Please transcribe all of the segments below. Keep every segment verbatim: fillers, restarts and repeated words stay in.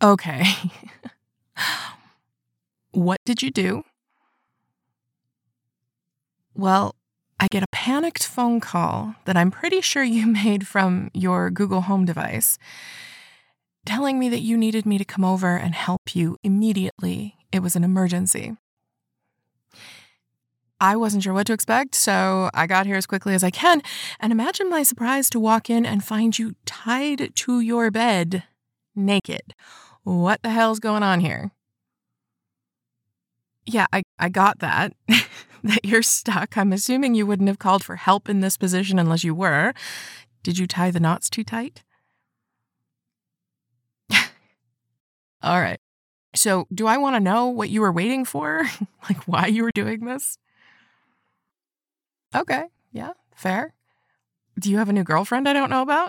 Okay. What did you do? Well, I get a panicked phone call that I'm pretty sure you made from your Google Home device telling me that you needed me to come over and help you immediately. It was an emergency. I wasn't sure what to expect, so I got here as quickly as I can, and imagine my surprise to walk in and find you tied to your bed, naked. What the hell's going on here? Yeah, I, I got that, that you're stuck. I'm assuming you wouldn't have called for help in this position unless you were. Did you tie the knots too tight? All right. So, do I want to know what you were waiting for? Like, why you were doing this? Okay. Yeah, fair. Do you have a new girlfriend I don't know about?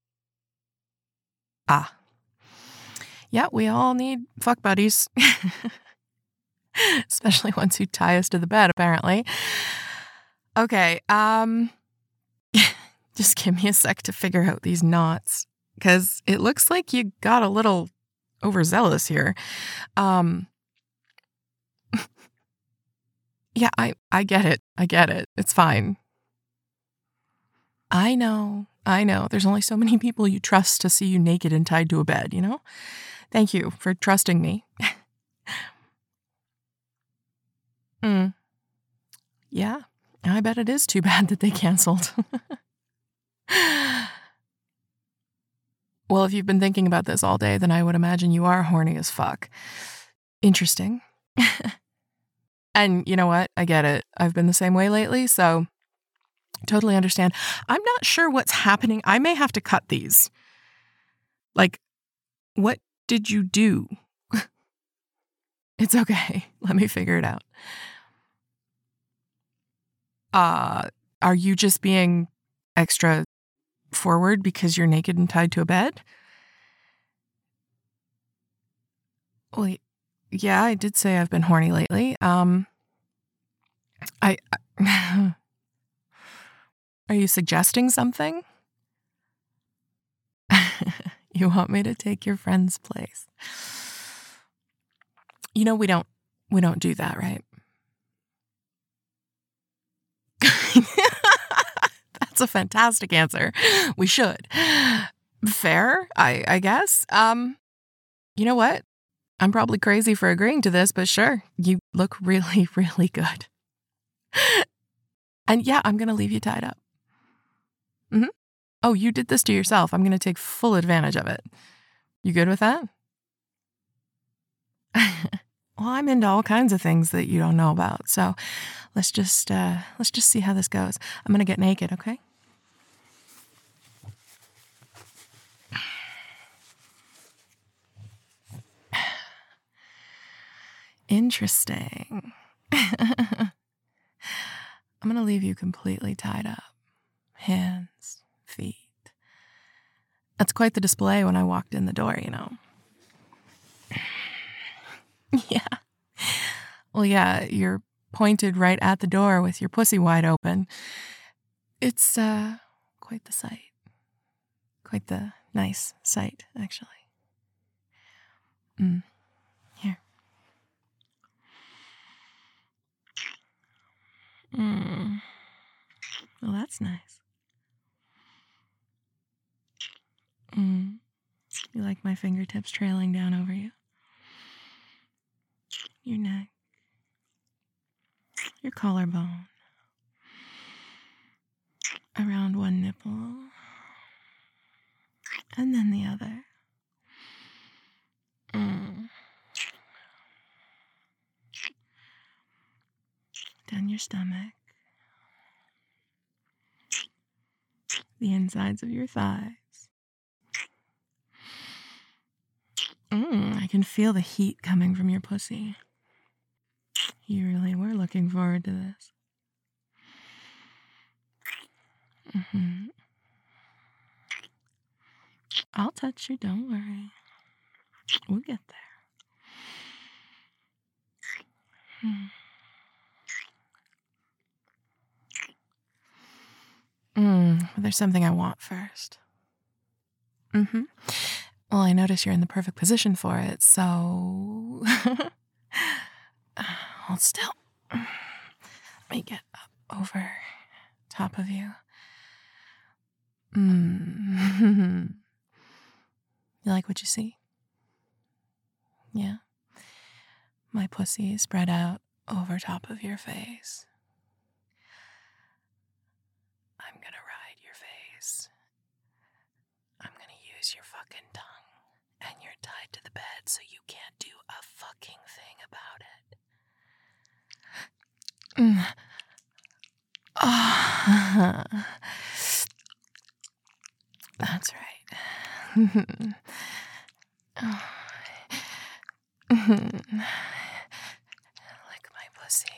Ah. Yeah, we all need fuck buddies. Especially ones who tie us to the bed, apparently. Okay, um, just give me a sec to figure out these knots, because it looks like you got a little overzealous here. Um, yeah, I, I get it. I get it. It's fine. I know. I know. There's only so many people you trust to see you naked and tied to a bed, you know? Thank you for trusting me. mm. Yeah, I bet it is too bad that they canceled. Well, if you've been thinking about this all day, then I would imagine you are horny as fuck. Interesting. And you know what? I get it. I've been the same way lately, so totally understand. I'm not sure what's happening. I may have to cut these. Like, what did you do? It's okay. Let me figure it out. Uh, are you just being extra forward because you're naked and tied to a bed? Well, yeah, I did say I've been horny lately. Um, I, I are you suggesting something? You want me to take your friend's place? You know, we don't we don't do that, right? That's a fantastic answer. We should. Fair, I I guess. Um, you know what? I'm probably crazy for agreeing to this, but sure, you look really, really good. And yeah, I'm gonna leave you tied up. Mm-hmm. Oh, you did this to yourself. I'm gonna take full advantage of it. You good with that? Well, I'm into all kinds of things that you don't know about, so let's just uh, let's just see how this goes. I'm gonna get naked, okay? Interesting. I'm gonna leave you completely tied up. Hands, feet. That's quite the display when I walked in the door, you know. Yeah. Well, yeah, you're pointed right at the door with your pussy wide open. It's uh quite the sight. Quite the nice sight, actually. Mm. Here. Mm. Well, that's nice. Mm. You like my fingertips trailing down over you? Your neck. Your collarbone. Around one nipple. And then the other. Mm. Down your stomach. The insides of your thighs. Mm, I can feel the heat coming from your pussy. You really were looking forward to this. Mm-hmm. I'll touch you, don't worry. We'll get there. Mm. Mm, there's something I want first. Mm-hmm. Well, I notice you're in the perfect position for it, so hold still. Let me get up over top of you. Mm. You like what you see? Yeah. My pussy is spread out over top of your face. I'm gonna ride your face. I'm gonna use your fucking tongue. And you're tied to the bed, so you can't do a fucking thing about it. Mm. Oh. That's right. Oh. Lick my pussy.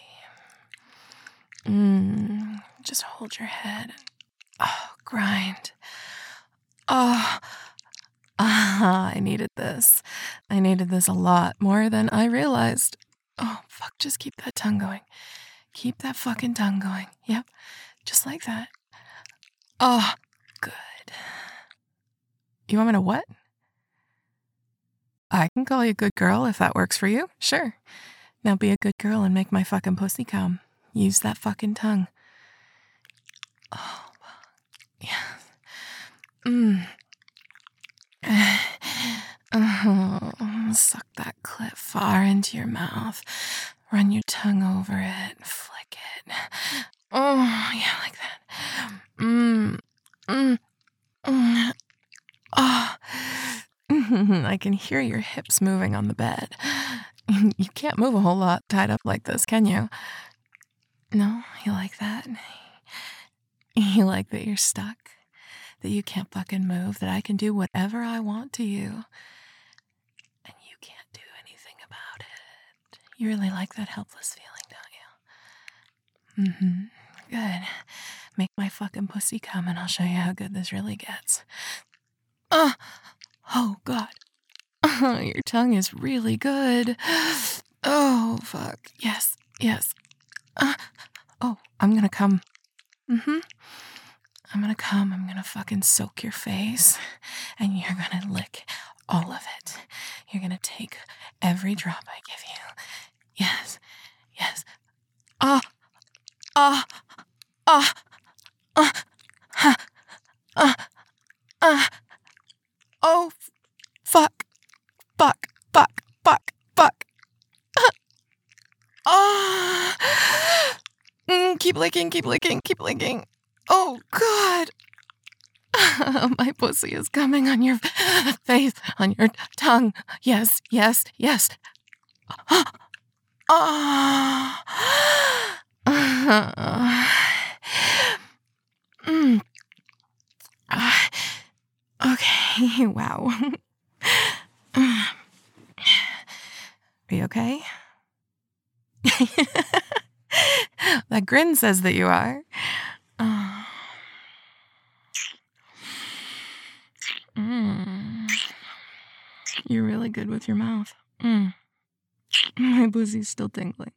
Mm. Just hold your head. Oh, grind. Oh. Ah, I needed this. I needed this a lot more than I realized. Oh, fuck, just keep that tongue going. Keep that fucking tongue going. Yep, just like that. Oh, good. You want me to what? I can call you a good girl if that works for you. Sure. Now be a good girl and make my fucking pussy come. Use that fucking tongue. Oh, yeah. Mmm. Oh, suck that clit far into your mouth. Run your tongue over it. Flick it. Oh, yeah, like that. Mmm. Mmm. Mm. Oh. I can hear your hips moving on the bed. You can't move a whole lot tied up like this, can you? No? You like that? You like that you're stuck? That you can't fucking move? That I can do whatever I want to you? And you can't do anything about it. You really like that helpless feeling, don't you? Mm-hmm. Good. Make my fucking pussy come and I'll show you how good this really gets. Uh, oh, God. Uh, your tongue is really good. Oh, fuck. Yes, yes. Uh, oh, I'm gonna come. Mm-hmm. I'm gonna come. I'm gonna fucking soak your face. And you're gonna lick all of it. You're gonna take every drop I give you. Yes, yes. Ah, ah, ah, ah, ah, ah, ah. Oh, fuck, fuck, fuck, fuck, fuck. Ah. Mm, keep licking, keep licking, keep licking. Oh, God. My pussy is coming on your face, on your tongue. Yes, yes, yes. Ah. Mm. Ah. Okay, wow. Are you okay? That grin says that you are. Uh, mm. You're really good with your mouth. Mm. My pussy's still tingling.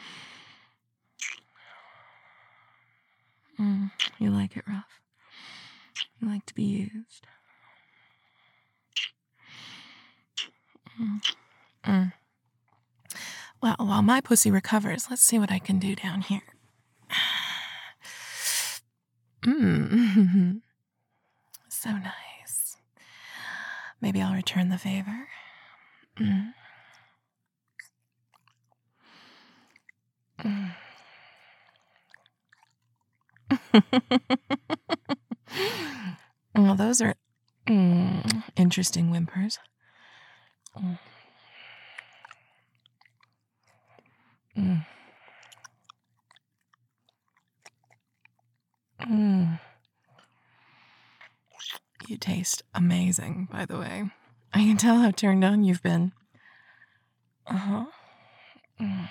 Mm. You like it rough. You like to be used. Mm. Mm. Well, while my pussy recovers, let's see what I can do down here. Mmm. So nice. Maybe I'll return the favor. Mm. Mm. Well, those are mm, interesting whimpers. Mm. Mm. Mm. You taste amazing, by the way. I can tell how turned on you've been. Uh-huh. Mm.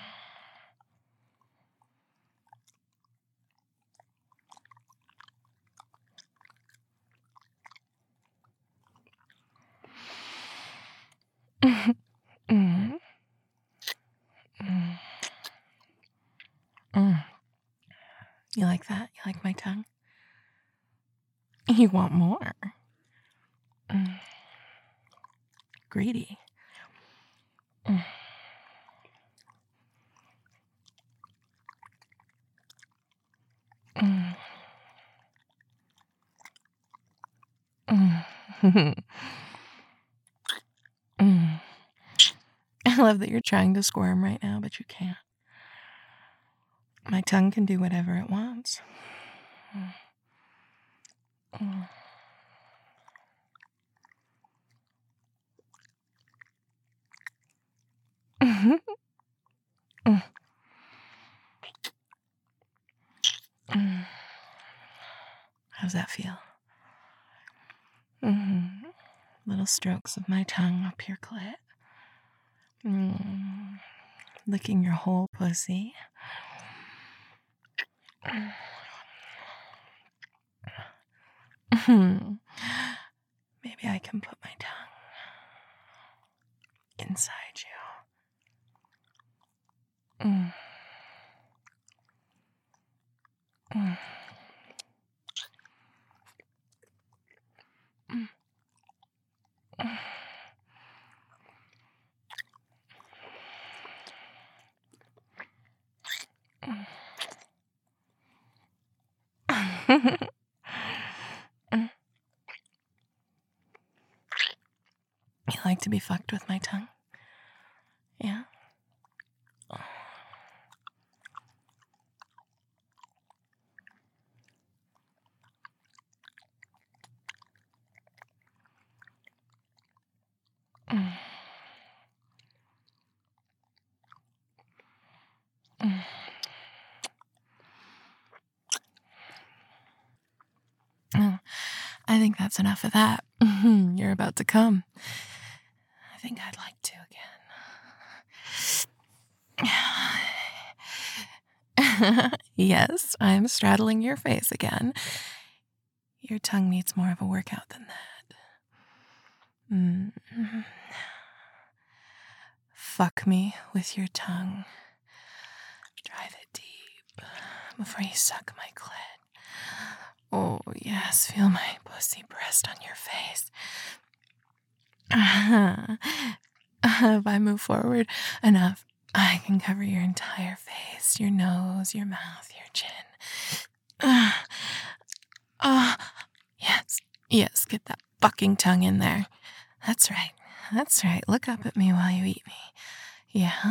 Mm. Mm. Mm. Mm. You like that? You like my tongue? You want more? Mm. greedy. Mm. Mm. Mm. Mm. I love that you're trying to squirm right now, but you can't. My tongue can do whatever it wants. Mm. Mm. Mm. Mm. How's that feel? Mm. Little strokes of my tongue up your clit. Mm. Licking your whole pussy. Mm. Maybe I can put my tongue inside you. Mm. Mm. Mm. Mm. Mm. You like to be fucked with my tongue? Yeah? Mm. Mm. Oh, I think that's enough of that. You're about to come. I think I'd like to again. Yes, I'm straddling your face again. Your tongue needs more of a workout than that. Mm. Fuck me with your tongue. Drive it deep before you suck my clit. Oh, yes, feel my pussy pressed on your face. If I move forward enough, I can cover your entire face, your nose, your mouth, your chin. Ah, uh, uh, yes, yes, get that fucking tongue in there. That's right, that's right. Look up at me while you eat me. Yeah?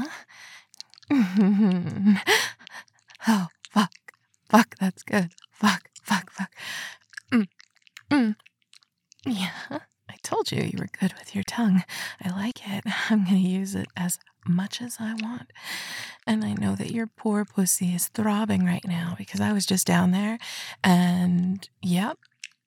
Oh, fuck, fuck, that's good. Fuck, fuck, fuck. Mm, mm. Yeah, I told you you were good with your tongue. I like it. I'm going to use it as much as I want. And I know that your poor pussy is throbbing right now because I was just down there and, yep.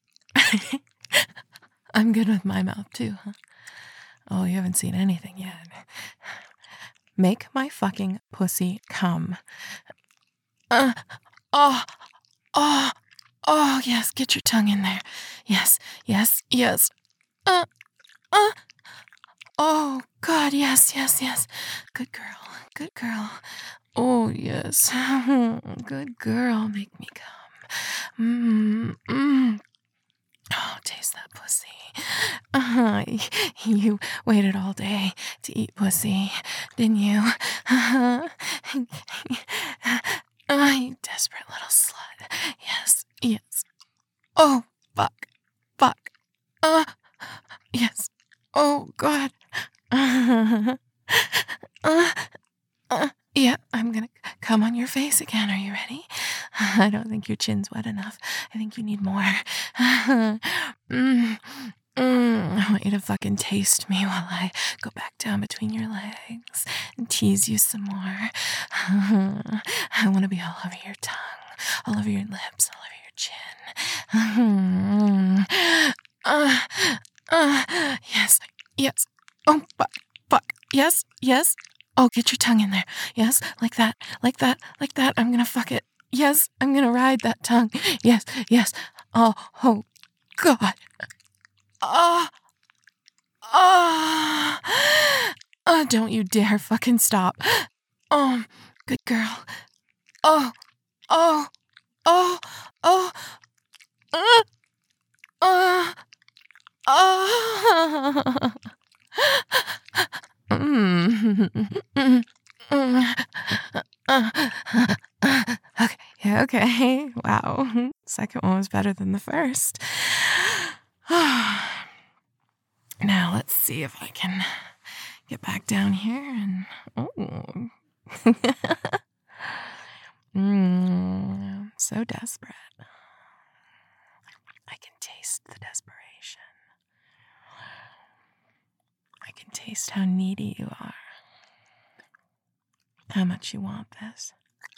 I'm good with my mouth too, huh? Oh, you haven't seen anything yet. Make my fucking pussy come. Uh, oh, oh, oh, yes, get your tongue in there. Yes, yes, yes. Uh, uh. Oh, God, yes, yes, yes. Good girl, good girl. Oh, yes. Good girl, make me come. Mm, mm. Oh, taste that pussy. Uh, you waited all day to eat pussy, didn't you? Uh, you desperate little slut. Yes, yes. Oh, fuck, fuck. Uh, yes. Oh, God. Uh, uh, uh, yeah, I'm gonna come on your face again. Are you ready? I don't think your chin's wet enough. I think you need more. mm, mm, I want you to fucking taste me while I go back down between your legs and tease you some more. I want to be all over your tongue, all over your lips, all over your chin. uh, uh, yes, yes. Oh, fuck, fuck. Yes, yes. Oh, get your tongue in there. Yes, like that, like that, like that. I'm gonna fuck it. Yes, I'm gonna ride that tongue. Yes, yes. Oh, oh, God. Oh, oh. Oh, don't you dare fucking stop. Oh, good girl. Oh, oh, oh, oh, uh, uh, oh. Okay. Wow. Second one was better than the first. Now, let's see if I can get back down here and. Oh. mm, so desperate. I can taste the desperation. I can taste how needy you are. How much you want this.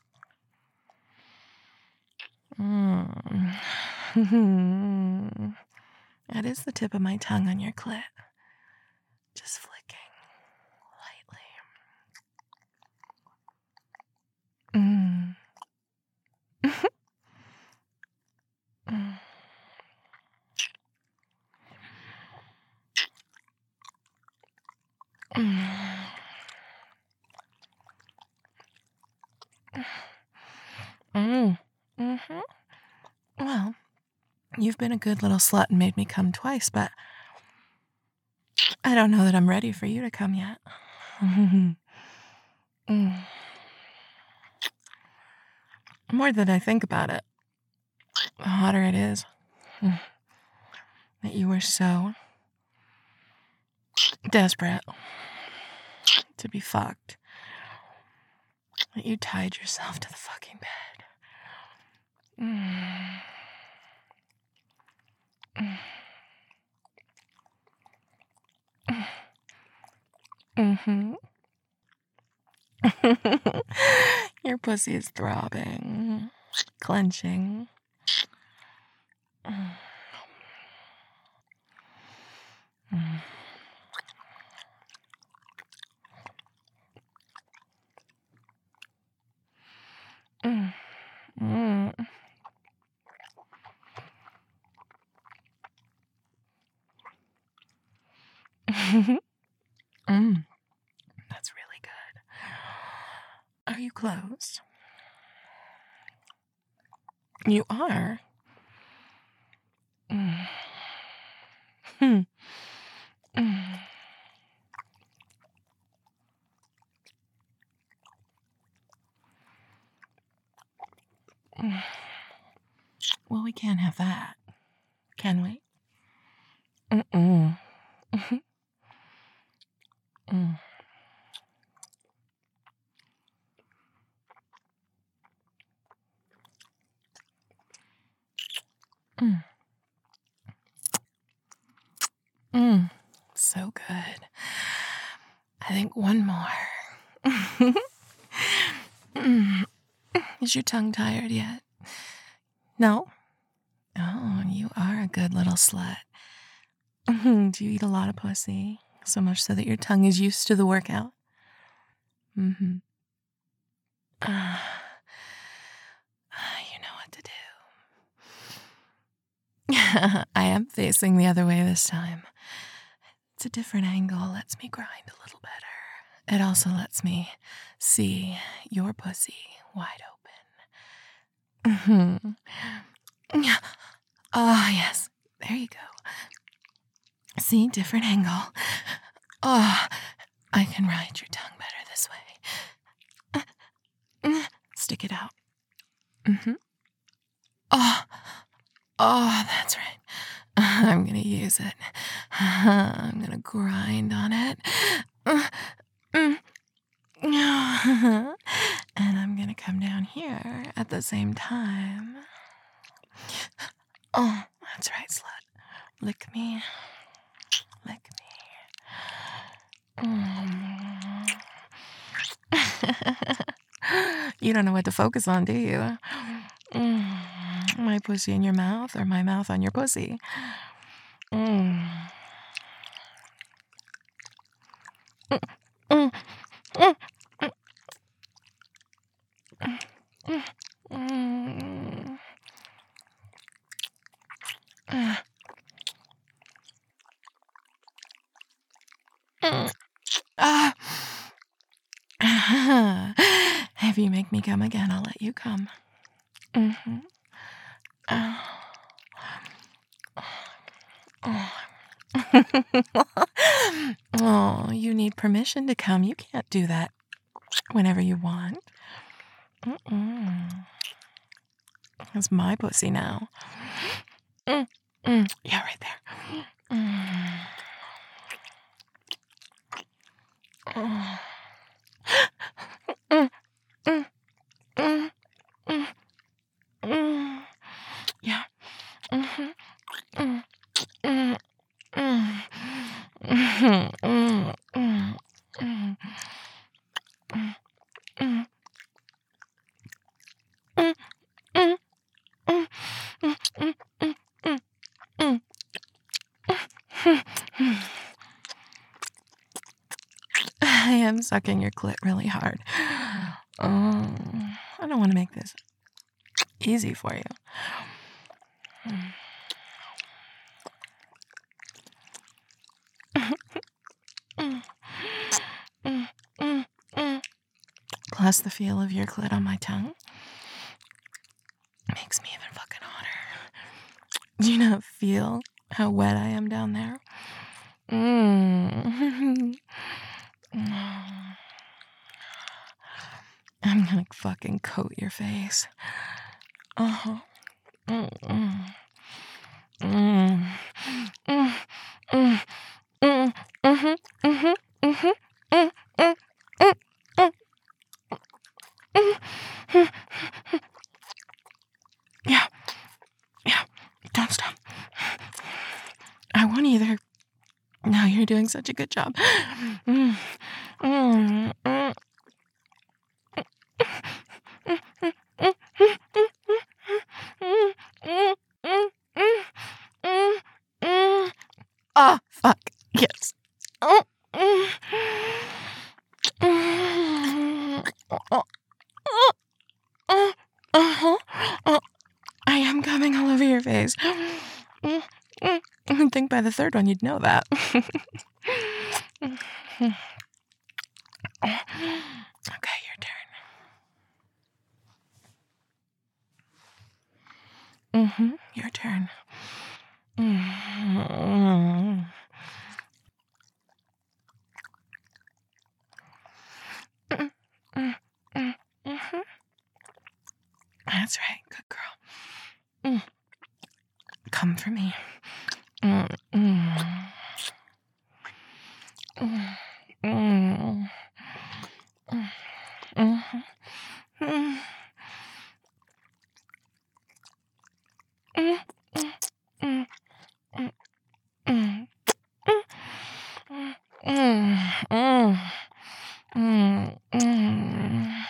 Mm. That is the tip of my tongue on your clit. Just flicking lightly. Mm. mm. Mm. Mm. Mm-hmm. Well, you've been a good little slut and made me come twice, but I don't know that I'm ready for you to come yet. mm. More than I think about it, the hotter it is. That you were so desperate to be fucked that you tied yourself to the fucking bed. Mm. Mm. Mm-hmm. Your pussy is throbbing, clenching. Mm. Mm. Mm. Mm. mm. That's really good. Are you closed? You are? Mm. Hmm. Mm. Mm. Well, we can't have that, can we? Mm-mm. Mm-hmm. Mm. Mm. Mm. So good. I think one more. mm. Is your tongue tired yet? No? Oh, you are a good little slut. Do you eat a lot of pussy? So much so that your tongue is used to the workout? Mm-hmm. Uh, you know what to do. I am facing the other way this time. It's a different angle, lets me grind a little better. It also lets me see your pussy wide open. Mm-hmm. Oh, yes. There you go. See, different angle. Oh, I can ride your tongue better this way. Stick it out. Mm-hmm. Oh, oh, that's right. I'm gonna use it. I'm gonna grind on it. And I'm gonna come down here at the same time. Oh, that's right, slut. Lick me. Lick me. Mm. You don't know what to focus on, do you? Mm. My pussy in your mouth or my mouth on your pussy? Mm. Mm. Mm. Mm. Mm. Mm. Mm. Ah. If you make me come again, I'll let you come. Mm-hmm. Oh. Oh, you need permission to come. You can't do that whenever you want. Mm-mm. That's my pussy now. Mm, mm. Yeah, right there. Mm. Mm. Mm, mm, mm, mm, mm. Yeah. Mm-hmm. Mm, mm, mm. Mhm, mm, mm, mm, mm, mm, mm, mm, mm, mm, mm, mm, mm, mm. I am sucking your clit really hard. Um, I don't want to make this easy for you. Mm, mm, mm, mm. Plus the feel of your clit on my tongue makes me even fucking hotter. Do you not feel how wet I am down there? Mm. I'm gonna fucking coat your face. Uh-huh. Mm, mm, mm, mm, mm, mm, mhm, mhm, mhm, mm, mm, mm, mm, mm, mm. Yeah, yeah, don't stop. I want either. No, you're doing such a good job. Mm, mm, mm. Ah, fuck. Yes. Uh-huh. I am coming all over your face. I think by the third one you'd know that. Okay, your turn. Mm-hmm, your turn. Mm-hmm. Mm-hmm. That's right, good girl. Mm. Come for me. Mm, mm. Mm, mm, mm, mhm, mm, mm, mm, mm, mm, mm, mm, mm, mm.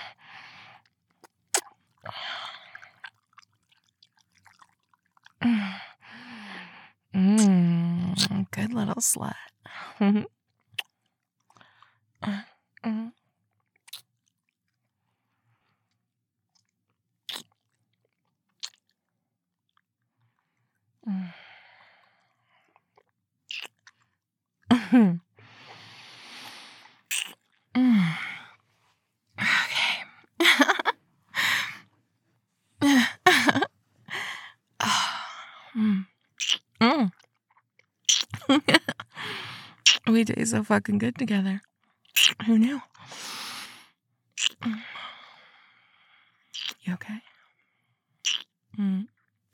Mm, good little slut. Mm, mm, mm. Mm. Okay. Mm. Mm. We taste so fucking good together. Who knew? You okay? Mm.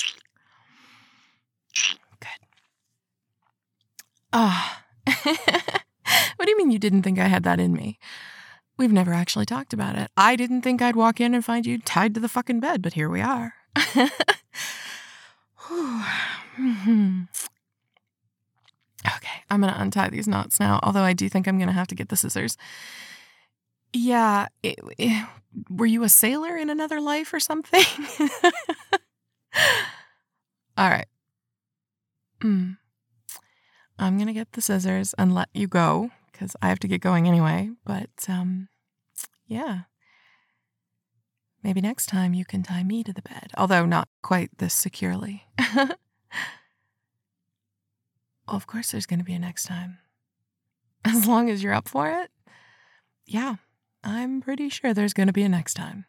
Good. Ah. What do you mean you didn't think I had that in me? We've never actually talked about it. I didn't think I'd walk in and find you tied to the fucking bed, but here we are. Mm-hmm. Okay, I'm gonna untie these knots now, although I do think I'm gonna have to get the scissors. Yeah, it, it, were you a sailor in another life or something? All right. Mm. I'm gonna get the scissors and let you go because I have to get going anyway. But um, yeah, maybe next time you can tie me to the bed, although not quite this securely. Well, of course, there's gonna be a next time, as long as you're up for it. Yeah, I'm pretty sure there's gonna be a next time.